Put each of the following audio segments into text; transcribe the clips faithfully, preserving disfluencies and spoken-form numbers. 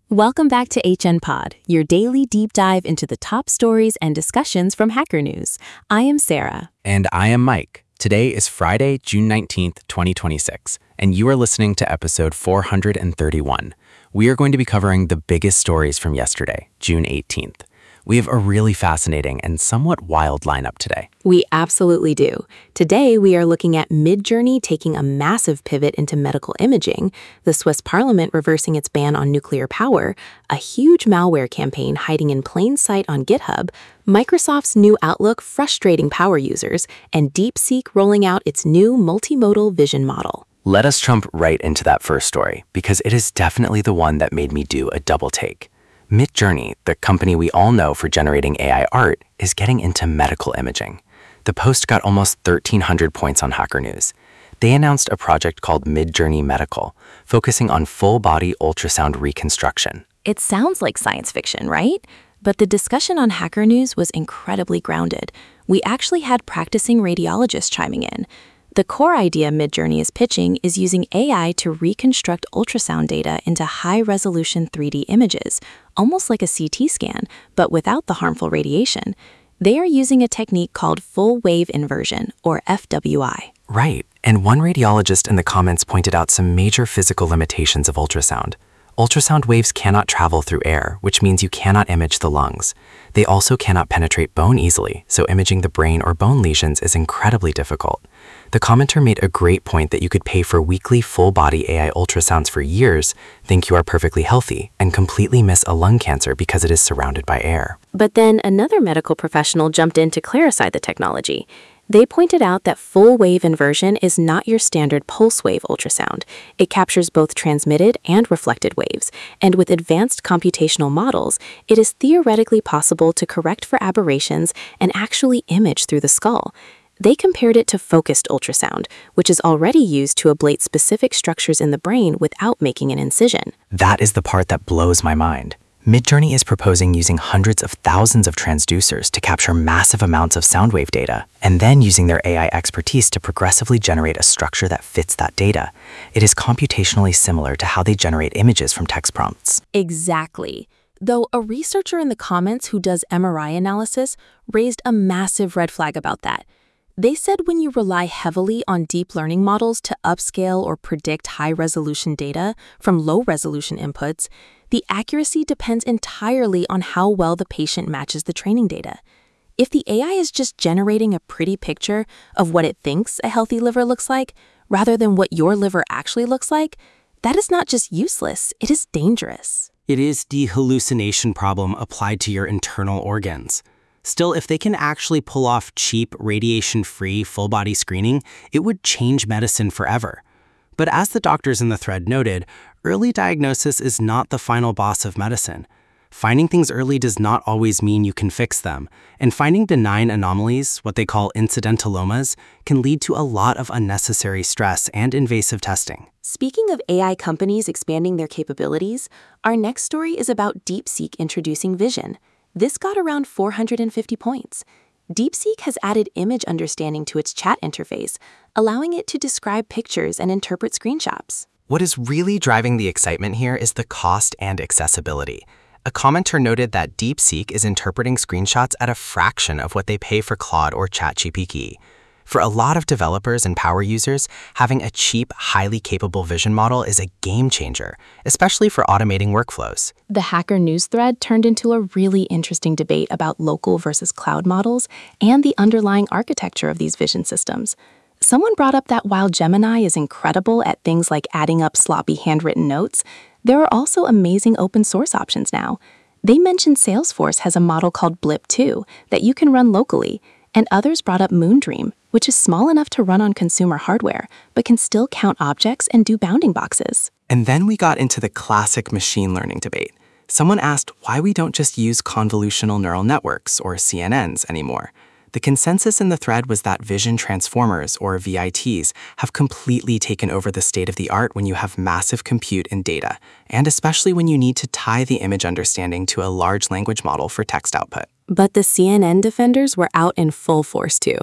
Welcome back to H N Pod, your daily deep dive into the top stories and discussions from Hacker News. I am Sarah. And I am Mike. Today is Friday, June nineteenth, twenty twenty-six, and you are listening to episode four hundred thirty-one. We are going to be covering the biggest stories from yesterday, June eighteenth. We have a really fascinating and somewhat wild lineup today. We absolutely do. Today, we are looking at Midjourney taking a massive pivot into medical imaging, the Swiss parliament reversing its ban on nuclear power, a huge malware campaign hiding in plain sight on GitHub, Microsoft's new Outlook frustrating power users, and DeepSeek rolling out its new multimodal vision model. Let us jump right into that first story, because it is definitely the one that made me do a double take. Midjourney, the company we all know for generating A I art, is getting into medical imaging. The post got almost thirteen hundred points on Hacker News. They announced a project called Midjourney Medical, focusing on full-body ultrasound reconstruction. It sounds like science fiction, right? But the discussion on Hacker News was incredibly grounded. We actually had practicing radiologists chiming in. The core idea Midjourney is pitching is using A I to reconstruct ultrasound data into high-resolution three D images, almost like a C T scan, but without the harmful radiation. They are using a technique called full-wave inversion, or F W I. Right, and one radiologist in the comments pointed out some major physical limitations of ultrasound. Ultrasound waves cannot travel through air, which means you cannot image the lungs. They also cannot penetrate bone easily, so imaging the brain or bone lesions is incredibly difficult. The commenter made a great point that you could pay for weekly full-body A I ultrasounds for years, think you are perfectly healthy, and completely miss a lung cancer because it is surrounded by air. But then another medical professional jumped in to clarify the technology. They pointed out that full-wave inversion is not your standard pulse-wave ultrasound. It captures both transmitted and reflected waves, and with advanced computational models, it is theoretically possible to correct for aberrations and actually image through the skull. They compared it to focused ultrasound, which is already used to ablate specific structures in the brain without making an incision. That is the part that blows my mind. Midjourney is proposing using hundreds of thousands of transducers to capture massive amounts of sound wave data, and then using their A I expertise to progressively generate a structure that fits that data. It is computationally similar to how they generate images from text prompts. Exactly. Though a researcher in the comments who does M R I analysis raised a massive red flag about that. They said when you rely heavily on deep learning models to upscale or predict high-resolution data from low-resolution inputs, the accuracy depends entirely on how well the patient matches the training data. If the A I is just generating a pretty picture of what it thinks a healthy liver looks like, rather than what your liver actually looks like, that is not just useless, it is dangerous. It is the hallucination problem applied to your internal organs. Still, if they can actually pull off cheap, radiation-free, full-body screening, it would change medicine forever. But as the doctors in the thread noted, early diagnosis is not the final boss of medicine. Finding things early does not always mean you can fix them, and finding benign anomalies, what they call incidentalomas, can lead to a lot of unnecessary stress and invasive testing. Speaking of A I companies expanding their capabilities, our next story is about DeepSeek introducing vision. This got around four hundred fifty points. DeepSeek has added image understanding to its chat interface, allowing it to describe pictures and interpret screenshots. What is really driving the excitement here is the cost and accessibility. A commenter noted that DeepSeek is interpreting screenshots at a fraction of what they pay for Claude or ChatGPT. For a lot of developers and power users, having a cheap, highly capable vision model is a game changer, especially for automating workflows. The Hacker News thread turned into a really interesting debate about local versus cloud models and the underlying architecture of these vision systems. Someone brought up that while Gemini is incredible at things like adding up sloppy handwritten notes, there are also amazing open source options now. They mentioned Salesforce has a model called Blip two that you can run locally, and others brought up Moondream, which is small enough to run on consumer hardware, but can still count objects and do bounding boxes. And then we got into the classic machine learning debate. Someone asked why we don't just use convolutional neural networks, or C N Ns, anymore. The consensus in the thread was that vision transformers, or V I Ts, have completely taken over the state-of-the-art when you have massive compute and data, and especially when you need to tie the image understanding to a large language model for text output. But the C N N defenders were out in full force too.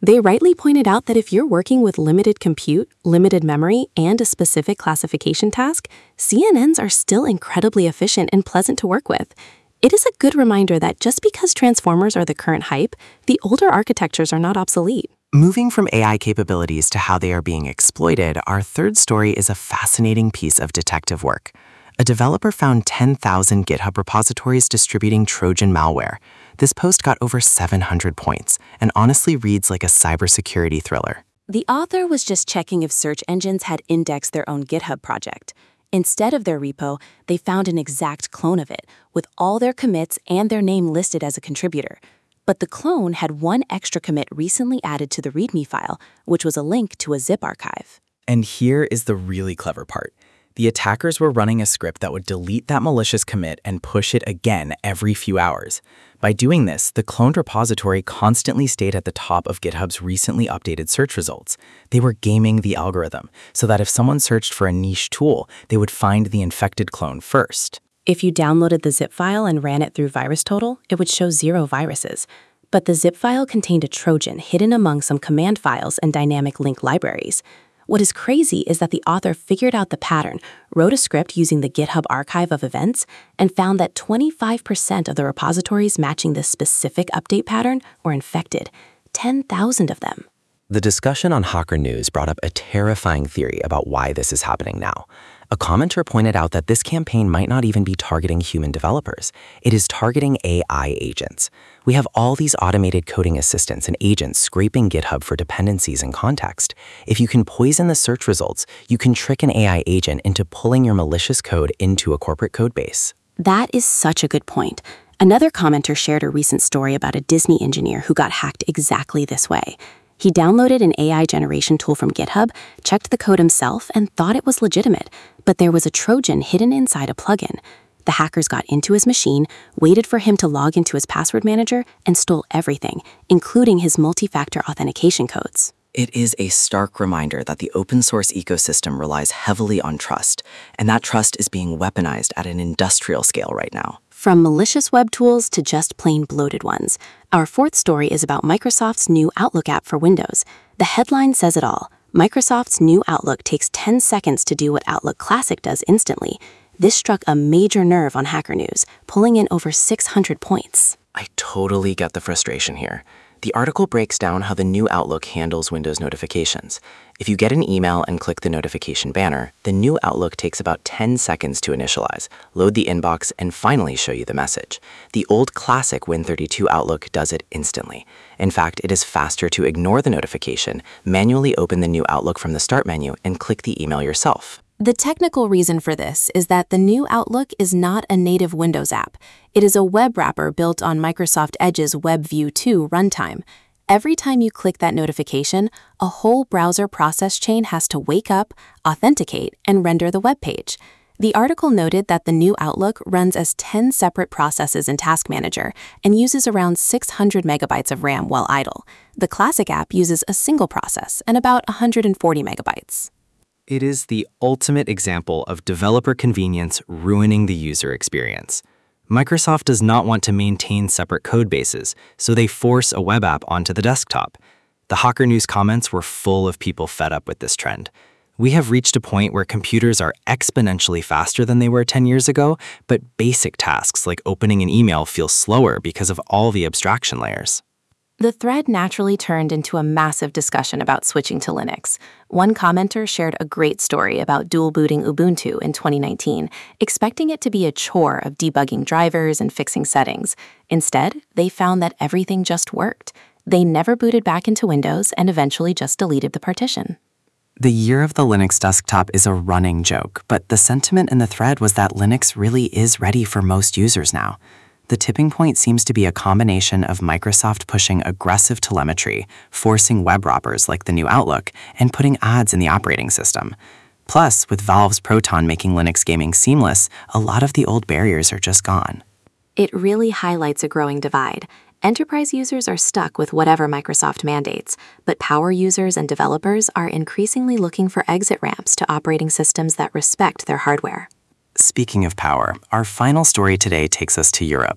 They rightly pointed out that if you're working with limited compute, limited memory, and a specific classification task, C N Ns are still incredibly efficient and pleasant to work with. It is a good reminder that just because transformers are the current hype, the older architectures are not obsolete. Moving from A I capabilities to how they are being exploited, our third story is a fascinating piece of detective work. A developer found ten thousand GitHub repositories distributing Trojan malware. This post got over seven hundred points and honestly reads like a cybersecurity thriller. The author was just checking if search engines had indexed their own GitHub project. Instead of their repo, they found an exact clone of it, with all their commits and their name listed as a contributor. But the clone had one extra commit recently added to the README file, which was a link to a zip archive. And here is the really clever part. The attackers were running a script that would delete that malicious commit and push it again every few hours. By doing this, the cloned repository constantly stayed at the top of GitHub's recently updated search results. They were gaming the algorithm so that if someone searched for a niche tool, they would find the infected clone first. If you downloaded the zip file and ran it through VirusTotal, it would show zero viruses. But the zip file contained a Trojan hidden among some command files and dynamic link libraries. What is crazy is that the author figured out the pattern, wrote a script using the GitHub archive of events, and found that twenty-five percent of the repositories matching this specific update pattern were infected, ten thousand of them. The discussion on Hacker News brought up a terrifying theory about why this is happening now. A commenter pointed out that this campaign might not even be targeting human developers. It is targeting A I agents. We have all these automated coding assistants and agents scraping GitHub for dependencies and context. If you can poison the search results, you can trick an A I agent into pulling your malicious code into a corporate codebase. That is such a good point. Another commenter shared a recent story about a Disney engineer who got hacked exactly this way. He downloaded an A I generation tool from GitHub, checked the code himself, and thought it was legitimate, but there was a Trojan hidden inside a plugin. The hackers got into his machine, waited for him to log into his password manager, and stole everything, including his multi-factor authentication codes. It is a stark reminder that the open source ecosystem relies heavily on trust, and that trust is being weaponized at an industrial scale right now. From malicious web tools to just plain bloated ones. Our fourth story is about Microsoft's new Outlook app for Windows. The headline says it all. Microsoft's new Outlook takes ten seconds to do what Outlook Classic does instantly. This struck a major nerve on Hacker News, pulling in over six hundred points. I totally get the frustration here. The article breaks down how the new Outlook handles Windows notifications. If you get an email and click the notification banner, the new Outlook takes about ten seconds to initialize, load the inbox, and finally show you the message. The old classic Win thirty-two Outlook does it instantly. In fact, it is faster to ignore the notification, manually open the new Outlook from the Start menu, and click the email yourself. The technical reason for this is that the new Outlook is not a native Windows app. It is a web wrapper built on Microsoft Edge's WebView two runtime. Every time you click that notification, a whole browser process chain has to wake up, authenticate, and render the web page. The article noted that the new Outlook runs as ten separate processes in Task Manager and uses around six hundred megabytes of RAM while idle. The Classic app uses a single process and about one hundred forty megabytes. It is the ultimate example of developer convenience ruining the user experience. Microsoft does not want to maintain separate code bases, so they force a web app onto the desktop. The Hacker News comments were full of people fed up with this trend. We have reached a point where computers are exponentially faster than they were ten years ago, but basic tasks like opening an email feel slower because of all the abstraction layers. The thread naturally turned into a massive discussion about switching to Linux. One commenter shared a great story about dual booting Ubuntu in twenty nineteen, expecting it to be a chore of debugging drivers and fixing settings. Instead, they found that everything just worked. They never booted back into Windows and eventually just deleted the partition. The year of the Linux desktop is a running joke, but the sentiment in the thread was that Linux really is ready for most users now. The tipping point seems to be a combination of Microsoft pushing aggressive telemetry, forcing web wrappers like the new Outlook, and putting ads in the operating system. Plus, with Valve's Proton making Linux gaming seamless, a lot of the old barriers are just gone. It really highlights a growing divide. Enterprise users are stuck with whatever Microsoft mandates, but power users and developers are increasingly looking for exit ramps to operating systems that respect their hardware. Speaking of power, our final story today takes us to Europe.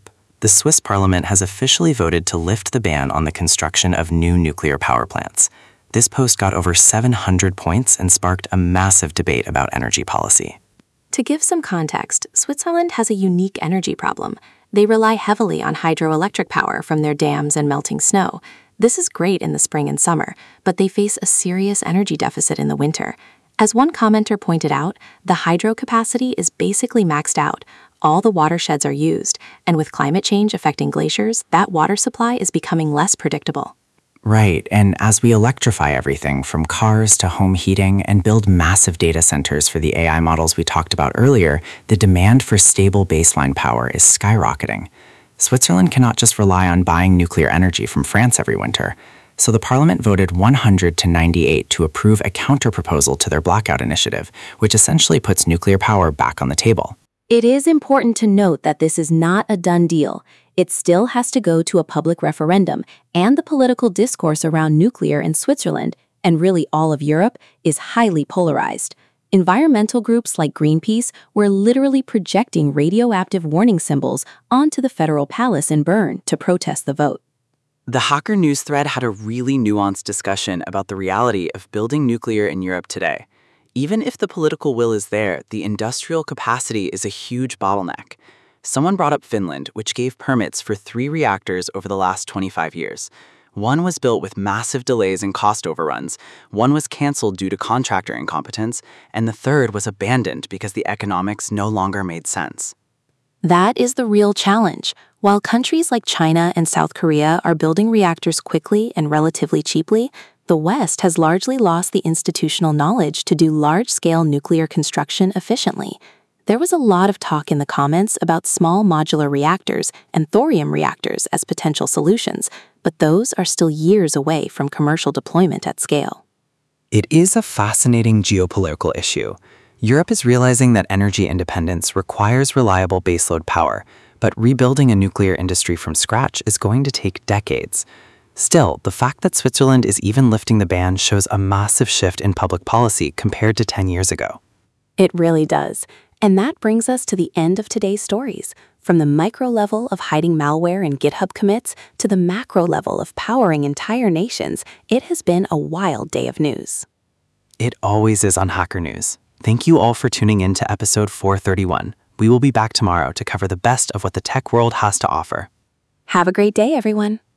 the Swiss parliament has officially voted to lift the ban on the construction of new nuclear power plants. This post got over seven hundred points and sparked a massive debate about energy policy. To give some context, Switzerland has a unique energy problem. They rely heavily on hydroelectric power from their dams and melting snow. This is great in the spring and summer, but they face a serious energy deficit in the winter. As one commenter pointed out, the hydro capacity is basically maxed out. All the watersheds are used, and with climate change affecting glaciers, that water supply is becoming less predictable. Right, and as we electrify everything from cars to home heating and build massive data centers for the A I models we talked about earlier, the demand for stable baseline power is skyrocketing. Switzerland cannot just rely on buying nuclear energy from France every winter. So the parliament voted one hundred to ninety-eight to approve a counterproposal to their blackout initiative, which essentially puts nuclear power back on the table. It is important to note that this is not a done deal. It still has to go to a public referendum, and the political discourse around nuclear in Switzerland, and really all of Europe, is highly polarized. Environmental groups like Greenpeace were literally projecting radioactive warning symbols onto the federal palace in Bern to protest the vote. The Hacker News thread had a really nuanced discussion about the reality of building nuclear in Europe today. Even if the political will is there, the industrial capacity is a huge bottleneck. Someone brought up Finland, which gave permits for three reactors over the last twenty-five years. One was built with massive delays and cost overruns, one was canceled due to contractor incompetence, and the third was abandoned because the economics no longer made sense. That is the real challenge. While countries like China and South Korea are building reactors quickly and relatively cheaply, the West has largely lost the institutional knowledge to do large-scale nuclear construction efficiently. There was a lot of talk in the comments about small modular reactors and thorium reactors as potential solutions, but those are still years away from commercial deployment at scale. It is a fascinating geopolitical issue. Europe is realizing that energy independence requires reliable baseload power, but rebuilding a nuclear industry from scratch is going to take decades. Still, the fact that Switzerland is even lifting the ban shows a massive shift in public policy compared to ten years ago. It really does. And that brings us to the end of today's stories. From the micro level of hiding malware in GitHub commits to the macro level of powering entire nations, it has been a wild day of news. It always is on Hacker News. Thank you all for tuning in to episode four thirty-one. We will be back tomorrow to cover the best of what the tech world has to offer. Have a great day, everyone.